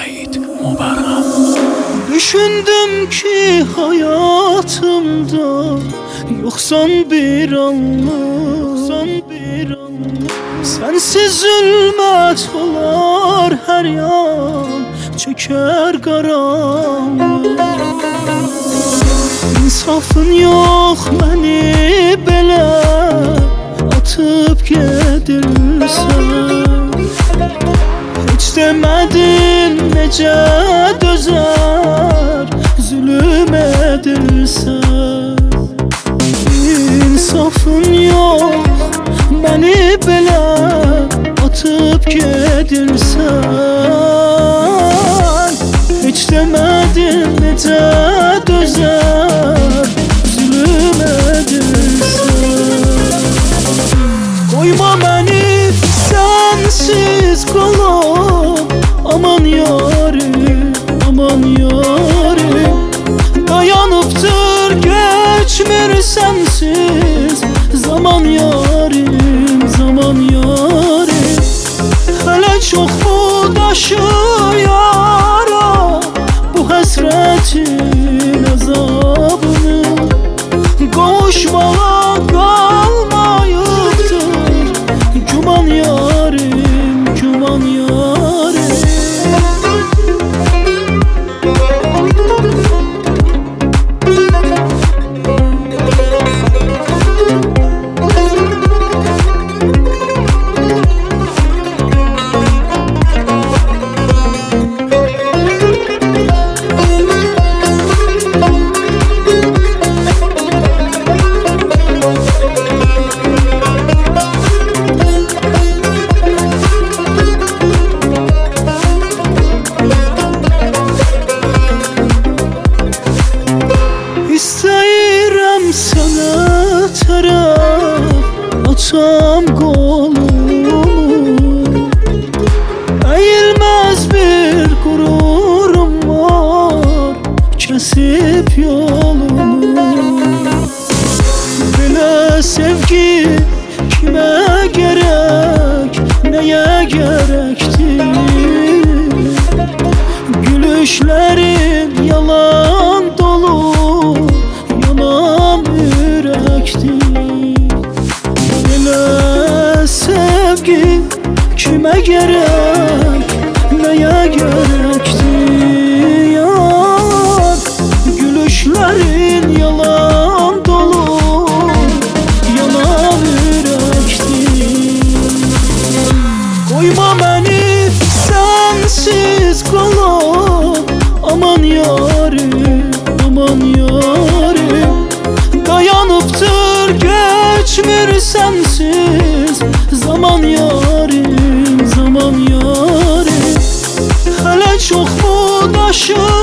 Sait Mübarək. Düşündüm ki hayatımda yoksan bir anlık, sensiz zulmet olar her yan, çeker karanlık. İnsafın yok beni belə atıp gedirsən. Hiç demedin nece dözer zulüm edirsən. İnsafın yok beni belə atıp gedirsən. Hiç demedin nece dözer zulüm edirsən. Koyma beni sensiz kalam, aman yarim, aman yarim. Dayanıptır geçmir sensiz zaman yarim, zaman yarim. Hele çok mu taşıyara bu hasretin azabını, kavuşmaya kalmayıptır güman yarim, güman yarim. İstəyirəm sənə tərəf açam qolumu, əyilməz bir qururum var, kəsib yolumu. Belə sevgi kimə gərək, nəyə gərəkdir? Gülüşlərin yalan dolu, yalan yürektir. Belə sevgi kime gerek, neye gerektir? Yar, gülüşlerin yalan dolu, yalan yürektir. Koyma beni sensiz kalan, aman yarim, aman yarim. Dayanıptır geçmir sensiz zaman yarim, zaman yarim. Hele çok mu taşır